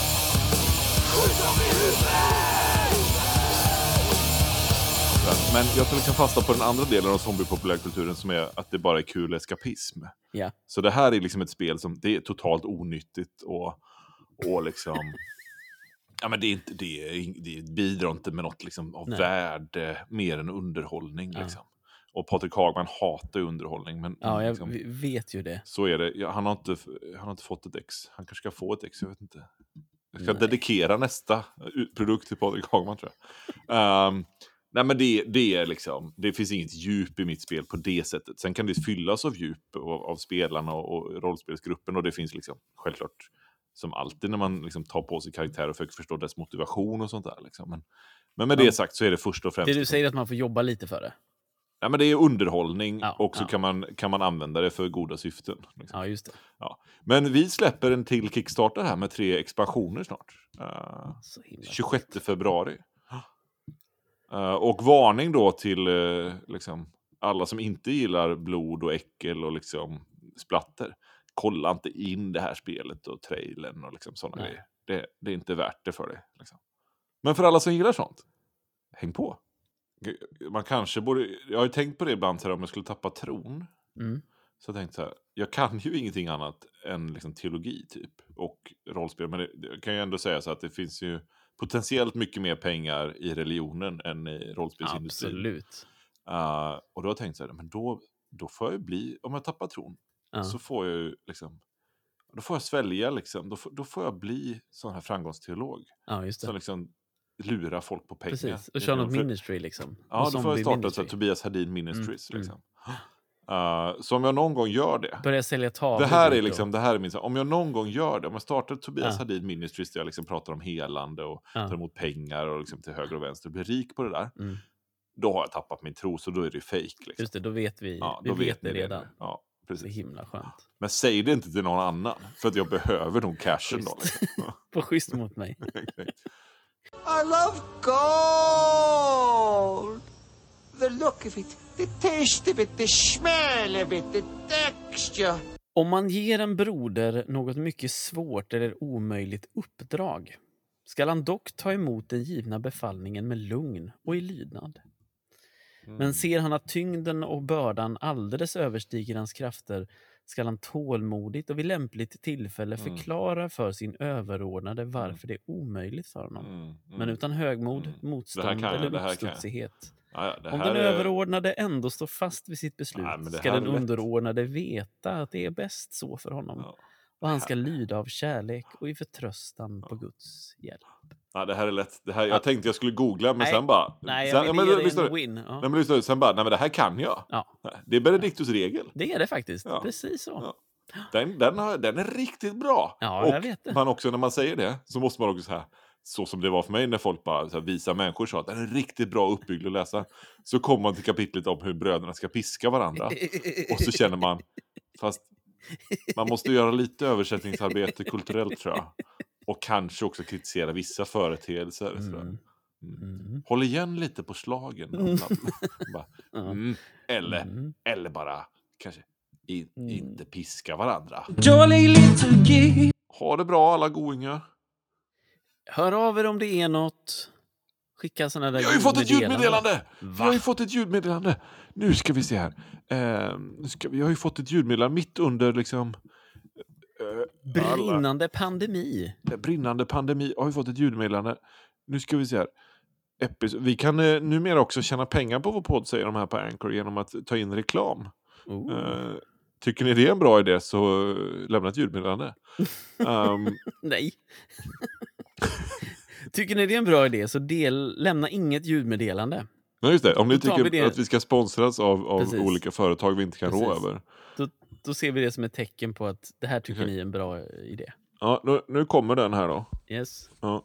men jag tror vi kan fasta på den andra delen av zombie-populärkulturen som är att det bara är kul eskapism. Ja. Så det här är liksom ett spel som det är totalt onyttigt och, och liksom... Ja, men det, är inte, det, är, det bidrar inte med något liksom av Nej. värde mer än underhållning. Ja. Liksom. Och Patrik Hagman hatar underhållning. Men, Ja, jag liksom, v- vet ju det. så är det. Ja, han, har inte, han har inte fått ett ex. Han kanske ska få ett ex, jag vet inte. Jag ska Nej. dedikera nästa ut- produkt till Patrik Hagman, tror jag. Um, nej, men det, det är liksom... Det finns inget djup i mitt spel på det sättet. Sen kan det fyllas av djup av, av spelarna och, och rollspelsgruppen. Och det finns liksom, självklart, som alltid när man liksom tar på sig karaktär och försöker förstå dess motivation och sånt där. Liksom. Men, men med Ja. det sagt så är det först och främst... Det du säger är att man får jobba lite för det. Ja, men det är underhållning Ja, och så ja. kan, man, kan man använda det för goda syften. Liksom. Ja, just det. Ja. Men vi släpper en till Kickstarter här med tre expansioner snart. Uh, Så himla. tjugosjätte februari. Uh, och varning då till uh, liksom, alla som inte gillar blod och äckel och liksom splatter. Kolla inte in det här spelet och trailern och liksom sådana Nej. grejer. Det, det är inte värt det för dig. Liksom. Men för alla som gillar sånt, häng på. Man kanske borde, jag har ju tänkt på det ibland så här, om jag skulle tappa tron. Mm. Så jag tänkte så här, jag kan ju ingenting annat än liksom teologi typ och rollspel. Men det, det kan ju ändå säga så att det finns ju potentiellt mycket mer pengar i religionen än i rollspelsindustrin. Absolut. Uh, och då har jag tänkt så här, men då, då får jag ju bli, om jag tappar tron, Ja. så får jag ju liksom, då får jag svälja liksom, då, får- då får jag bli sån här framgångsteolog. Ja, just Som det. liksom lurar folk på pengar. Precis. Och Det köra är något för- ministry liksom. Ja, Och då får jag zombie starta så ministry. här, Tobias Hedin Ministries. Mm, Liksom. Uh, så om jag någon gång gör det. Börja sälja tavlor. Det här är dit liksom, det här är min, om jag någon gång gör det, om jag startar Tobias Ja. Hadid Ministries där jag liksom pratar om helande och Ja. tar emot pengar och liksom till höger och vänster, blir rik på det där, Mm. då har jag tappat min tro, så då är det fake. Liksom. Just det, då vet vi. Ja, vi då vet ni det redan. nu. Ja, Det är precis. himla skönt. Men säg det inte till någon annan, för att jag behöver nog cashen då. Schysst. Liksom. Ja, På schysst mot mig. exakt. I love gold. The look of it, the taste of it, the smell of it, the texture. Om man ger en broder något mycket svårt eller omöjligt uppdrag skall han dock ta emot den givna befallningen med lugn och i lydnad. Men ser han att tyngden och bördan alldeles överstiger hans krafter skall han tålmodigt och vid lämpligt tillfälle Mm. förklara för sin överordnade varför det är omöjligt för honom. Mm, mm. Men utan högmod, Mm. motstånd Det här kan jag, eller det här kan jag. uppstudsighet. Ja, ja, det Om här den är- överordnade ändå står fast vid sitt beslut Nej, men det ska här den är lätt. underordnade veta att det är bäst så för honom. Ja. Och han ska lyda av kärlek och i förtröstan på Guds hjälp. Ja, det här är lätt. Det här, jag Ja. tänkte jag skulle googla, men Nej. sen bara... Nej, sen, jag vill men, ge dig lyssna en nu. win. Ja. Nej, men lyssna nu. Sen bara, nej men det här kan jag. Ja, Det är Benedictus regel. det är det faktiskt. Ja. Precis så. Ja. Den, den, har, den är riktigt bra. Ja, och jag vet det. man också, när man säger det, så måste man också så här, så som det var för mig när folk bara så här, visa människor så att den är riktigt bra uppbyggd att läsa. Så kommer man till kapitlet om hur bröderna ska piska varandra. Och så känner man, fast man måste göra lite översättningsarbete kulturellt tror jag. Och kanske också kritisera vissa företeelser. sådär. Mm. Mm. Mm. Håll igen lite på slagen. Mm. bara, Ja. mm. Eller, Mm. eller bara kanske i, Mm. inte piska varandra. Jolly little gig. Ha det bra alla goingar. Hör av er om det är något. Skicka såna där Vi har ju fått ett ljudmeddelande! Vi Va? har ju fått ett ljudmeddelande. Nu ska vi se här. Eh, nu ska, vi har ju fått ett ljudmeddelande mitt under liksom eh, alla- Brinnande pandemi. brinnande pandemi. Har vi fått ett ljudmeddelande. Nu ska vi se här. Epis- vi kan eh, numera också tjäna pengar på vår podd, säger de här på Anchor, genom att ta in reklam. Oh. Eh, tycker ni det är en bra idé så eh, lämna ett ljudmeddelande. um, Nej. Tycker ni det är en bra idé så del, lämna inget ljudmeddelande. nej, just det. Om ni Då tar tycker vi det- att vi ska sponsras av, av Precis. olika företag vi inte kan rå Precis. över. Då, då ser vi det som ett tecken på att det här tycker Exakt. ni är en bra idé. Ja, nu, nu kommer den här då. Yes. Ja.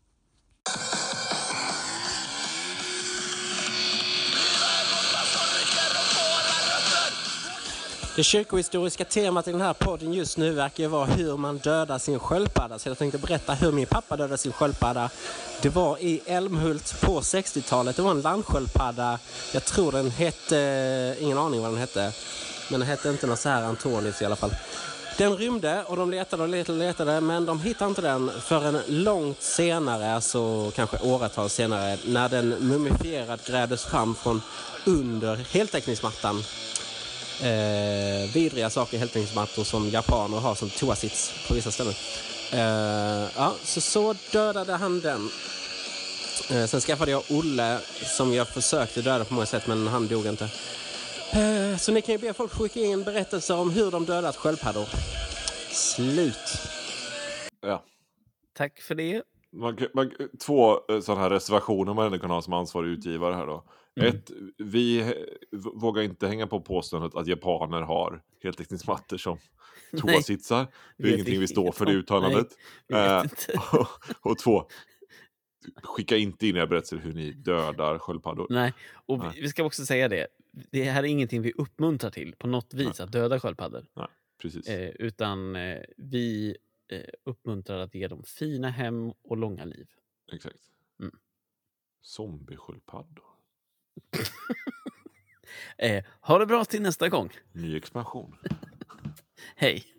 Det kyrkohistoriska temat i den här podden just nu verkar ju vara hur man dödar sin sköldpadda. Så jag tänkte berätta hur min pappa dödade sin sköldpadda. Det var i Älmhult på sextiotalet. Det var en landsköldpadda. Jag tror den hette, ingen aning vad den hette. Men den hette inte något så här Antonius i alla fall. Den rymde och de letade och letade och letade, men de hittade inte den förrän långt senare, alltså kanske åratal senare, när den mumifierad grävdes fram från under heltäckningsmattan. Eh, vidriga saker i heltäckningsmattor som japaner har som toasits på vissa ställen. Eh, ja, så så dödade han den. Eh, sen skaffade jag Olle som jag försökte döda på många sätt, men han dog inte. Eh, så ni kan ju be folk skicka in berättelser om hur de dödat sköldpaddor. Slut. Ja. Tack för det. Man, kan- man, två eh, sådana här reservationer man ändå kan ha som ansvarig utgivare här då. Mm. Ett, vi eh, v- vågar inte hänga på påståendet att japaner har heltäckningsmattor som Nej. toasitsar. Det är Vet ingenting vi vi står för det om. uttalandet. Nej, vi vet Eh, inte. och, och två, skicka inte in era berättelser hur ni dödar sköldpaddor. Nej, och vi, Nej. vi ska också säga det. Det här är ingenting vi uppmuntrar till på något vis, att döda sköldpaddor. Precis. Eh, utan eh, vi eh, uppmuntrar att ge dem fina hem och långa liv. Exakt. Mm. Zombiesköldpaddor. Eh, ha det bra till nästa gång. Ny expansion. Hej!